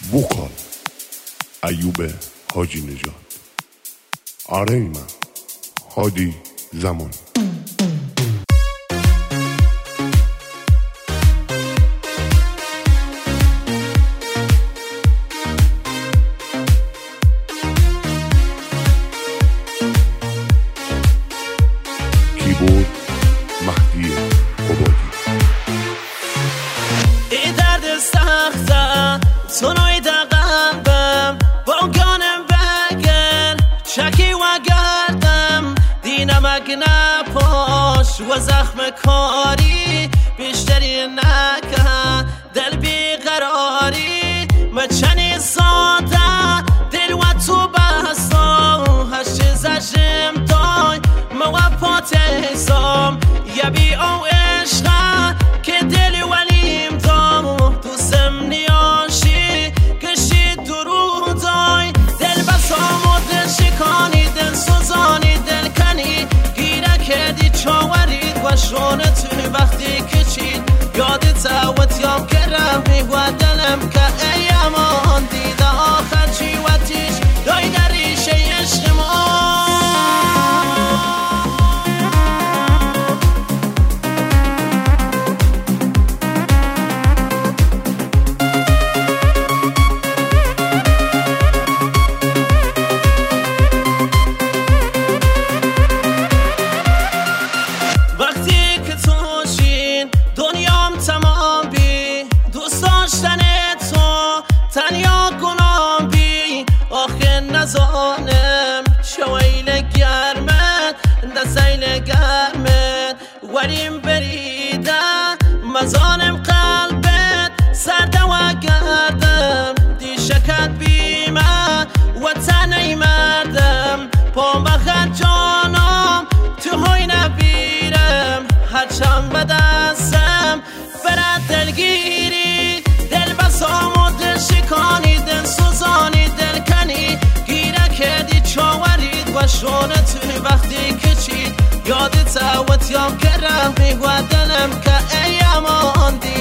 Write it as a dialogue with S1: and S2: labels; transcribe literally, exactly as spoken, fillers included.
S1: وکال ایوب حاجی نژاد. آره من هادی زمان. کیبورد مهدی قبادی.
S2: ای درد سخته تنوی در قلبم با گانم بگر چکی و گردم دینم اگه نپاش و زخم کاری بیشتری نکن دل بیقراری مچنی ساده دل و تو بستم هشت زشم دای موفات حسام یبی او عشقه که دل ولیم دام دوستم نیاشی کشی درو دای دل بسام و دل شکانی دل سوزانی دل کنی گیره کردی چاورید و شونه توی وقتی کچید یادت اوت یام کرم میگو دلم که ایمان دیده آخر چی و تیش دای در ریشه عشق ما. تنیا کنم بی آخه نزانم شویل گرمت دستیل گرمت وریم بریده مزانم قلبت سرده و گردم دی شکت بیمه و تنی مردم پا بخر جانم تو های نبیرم هرچند به دستم برد دلگیری دل بسام و دل شکانی دل سوزانی دل کنی گیره کردی چاورید و شونه توی وقتی کچید یادت اوت یام کرم میگو دلم که ایمان دی